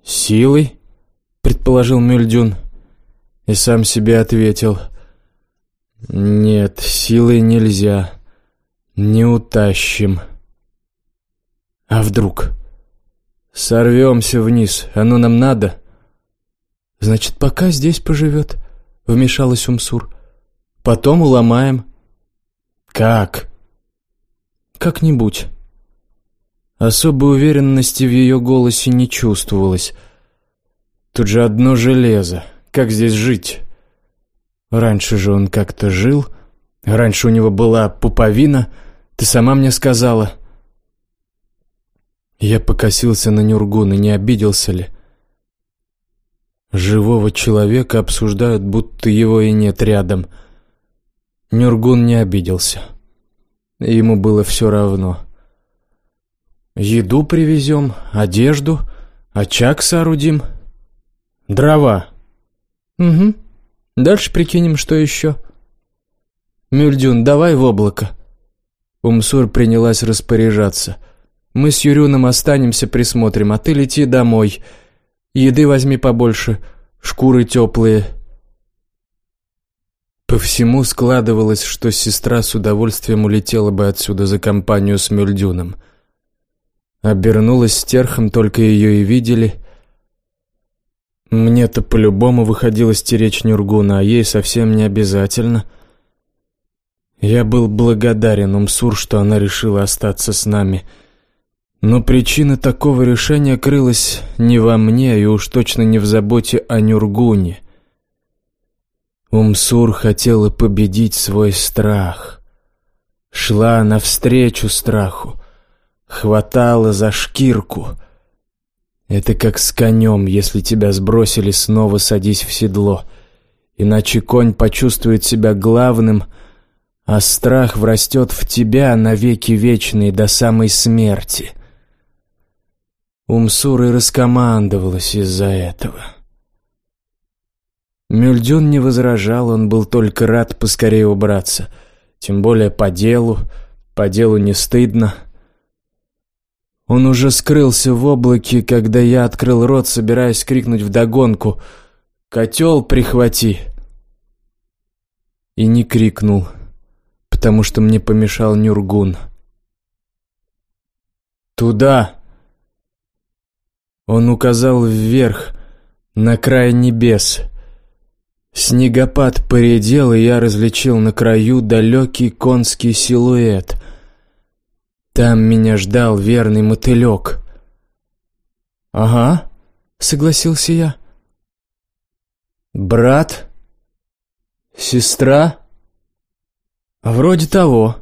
«Силой?» — предположил Мюльдюн. И сам себе ответил: «Нет, силой нельзя. Не утащим». «А вдруг? Сорвемся вниз. Оно нам надо?» «Значит, пока здесь поживет», — вмешалась Умсур. «Потом уломаем». «Как?» «Как-нибудь». Особой уверенности в ее голосе не чувствовалось. «Тут же одно железо. Как здесь жить? Раньше же он как-то жил. Раньше у него была пуповина. Ты сама мне сказала». Я покосился на Нюргуна, не обиделся ли. Живого человека обсуждают, будто его и нет рядом. Нюргун не обиделся. Ему было все равно. «Еду привезем, одежду, очаг соорудим, дрова». «Угу. Дальше прикинем, что еще». «Мюльдюн, давай в облако». Умсур принялась распоряжаться. «Мы с Юрюном останемся, присмотрим, а ты лети домой. Еды возьми побольше, шкуры теплые». По всему складывалось, что сестра с удовольствием улетела бы отсюда за компанию с Мюльдюном. Обернулась стерхом, только ее и видели. Мне-то по-любому выходило стеречь Нюргуна, а ей совсем не обязательно. Я был благодарен Умсур, что она решила остаться с нами. Но причина такого решения крылась не во мне и уж точно не в заботе о Нюргуне. Умсур хотела победить свой страх. Шла навстречу страху. Хватала за шкирку. Это как с конем: если тебя сбросили, снова садись в седло. Иначе конь почувствует себя главным, а страх врастет в тебя навеки вечные до самой смерти. Умсур и раскомандовалась из-за этого. Мюльдюн не возражал, он был только рад поскорее убраться. Тем более по делу не стыдно. Он уже скрылся в облаке, когда я открыл рот, собираясь крикнуть вдогонку: «Котел прихвати!» И не крикнул, потому что мне помешал Нюргун. «Туда!» Он указал вверх, на край небес. Снегопад поредел, и я различил на краю далекий конский силуэт. Там меня ждал верный мотылек. «Ага», — согласился я. «Брат? Сестра? Вроде того».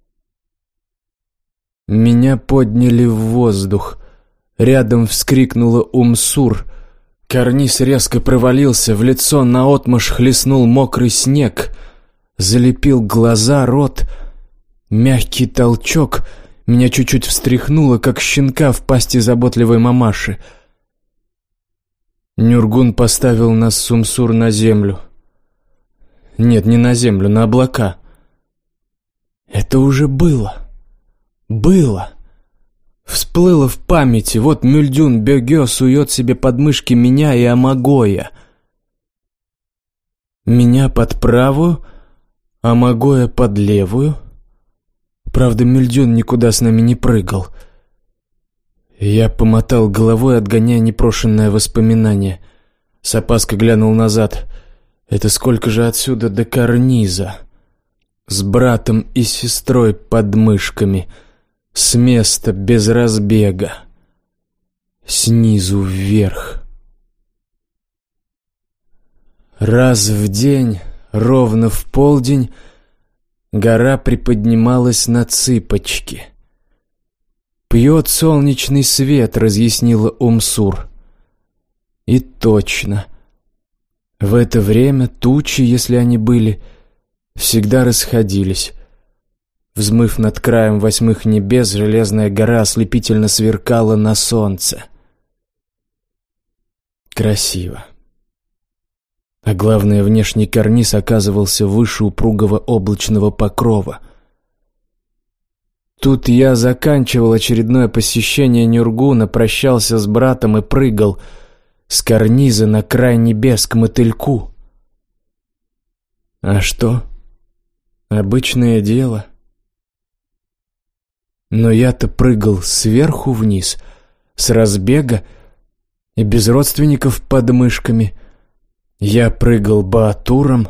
Меня подняли в воздух. Рядом вскрикнула Умсур. Карниз резко провалился, в лицо наотмашь хлестнул мокрый снег. Залепил глаза, рот. Мягкий толчок. Меня чуть-чуть встряхнуло, как щенка в пасти заботливой мамаши. Нюргун поставил нас с Умсур на землю. Нет, не на землю, на облака. Это уже было. Было. Всплыло в памяти. Вот Мюльдюн Бёгё сует себе под мышки меня и Амагоя. Меня под правую, Амагоя под левую. Правда, Мюльдюн никуда с нами не прыгал. Я помотал головой, отгоняя непрошенное воспоминание. С опаской глянул назад. Это сколько же отсюда до карниза? С братом и сестрой под мышками. С места без разбега. Снизу вверх. Раз в день, ровно в полдень, гора приподнималась на цыпочки. «Пьет солнечный свет», — разъяснила Умсур. И точно. В это время тучи, если они были, всегда расходились. Взмыв над краем восьмых небес, железная гора ослепительно сверкала на солнце. Красиво. А главное, внешний карниз оказывался выше упругого облачного покрова. Тут я заканчивал очередное посещение Нюргуна, прощался с братом и прыгал. с карниза на край небес к мотыльку. А что? Обычное дело. Но я-то прыгал сверху вниз, с разбега и без родственников под мышками. Я прыгал баатуром.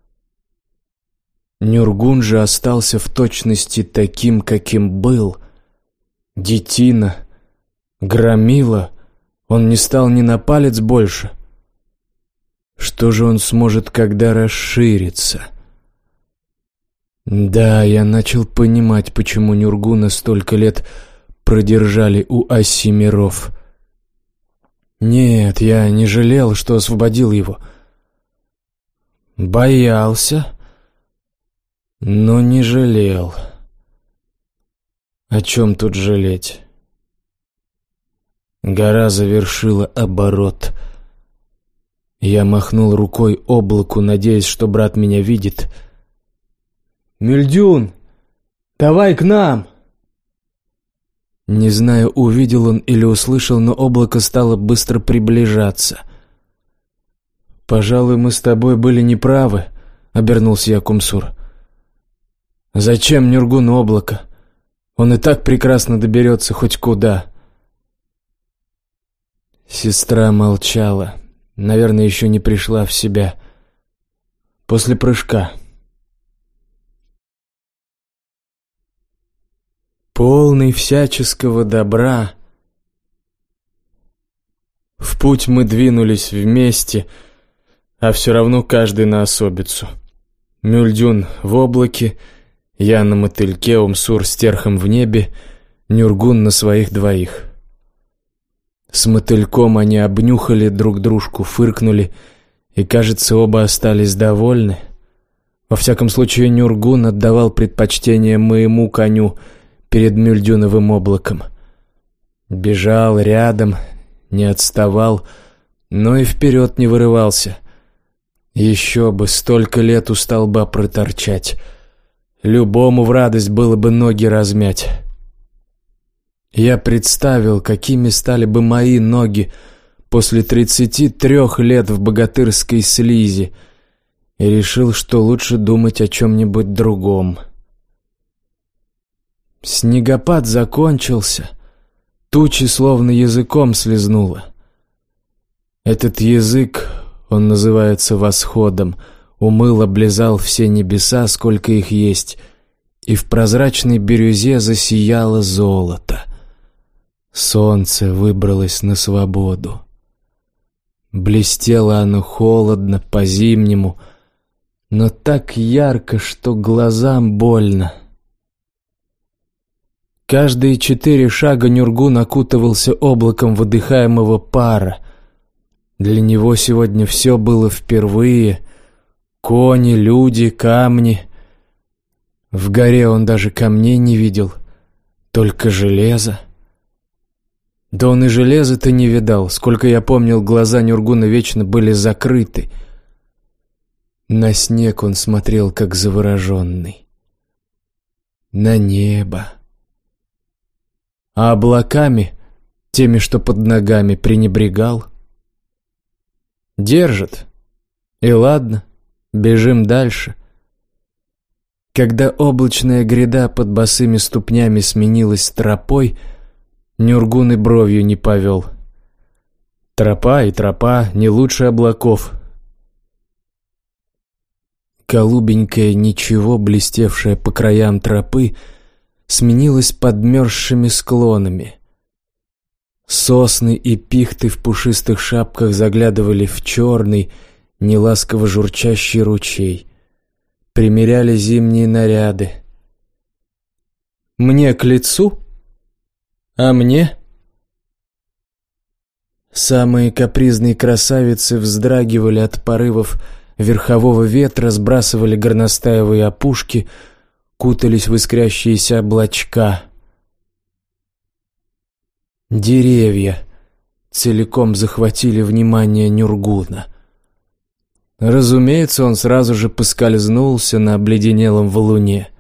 Нюргун же остался в точности таким, каким был. Детина, громила, он не стал ни на палец больше. Что же он сможет, когда расширится? Да, я начал понимать, почему Нюргуна столько лет продержали у оси миров. Нет, я не жалел, что освободил его. Боялся, но не жалел. О чем тут жалеть? Гора завершила оборот. Я махнул рукой облаку, надеясь, что брат меня видит. «Мельдюн, давай к нам!» Не знаю, увидел он или услышал, но облако стало быстро приближаться. «Пожалуй, мы с тобой были неправы», — обернулся я к Кумсур. «Зачем Нюргуну облако? Он и так прекрасно доберется хоть куда». Сестра молчала, наверное, еще не пришла в себя. После прыжка. Полный всяческого добра. В путь мы двинулись вместе, а все равно каждый на особицу. Мюльдюн в облаке, я на мотыльке, Умсур с терхом в небе, Нюргун на своих двоих. С мотыльком они обнюхали друг дружку, фыркнули, и, кажется, оба остались довольны. Во всяком случае, Нюргун отдавал предпочтение моему коню перед Мюльдюновым облаком. Бежал рядом, не отставал, но и вперед не вырывался. Еще бы, столько лет у столба проторчать. Любому в радость было бы ноги размять. Я представил, какими стали бы мои ноги после 33 лет в богатырской слизи, и решил, что лучше думать о чем-нибудь другом. Снегопад закончился, тучи словно языком слезнуло. Этот язык, он называется восходом, умыл, облизал все небеса, сколько их есть, и в прозрачной бирюзе засияло золото. Солнце выбралось на свободу. Блестело оно холодно, по-зимнему, но так ярко, что глазам больно. Каждые 4 шага Нюргун окутывался облаком выдыхаемого пара. Для него сегодня все было впервые. Кони, люди, камни. В горе он даже камней не видел, только железо. Да он и железа-то не видал. Сколько я помнил, глаза Нюргуна вечно были закрыты. На снег он смотрел, как завороженный. На небо. А облаками, теми, что под ногами, пренебрегал. Держит. И ладно, бежим дальше. Когда облачная гряда под босыми ступнями сменилась тропой, Нюргун и бровью не повел. Тропа и тропа, не лучше облаков. Голубенькое ничего, блестевшее по краям тропы, сменилось подмерзшими склонами. Сосны и пихты в пушистых шапках заглядывали в черный, неласково журчащий ручей. Примеряли зимние наряды. Мне к лицу? А мне? Самые капризные красавицы вздрагивали от порывов верхового ветра, сбрасывали горностаевые опушки, кутались в искрящиеся облачка. Деревья целиком захватили внимание Нюргуна. Разумеется, он сразу же поскользнулся на обледенелом валуне.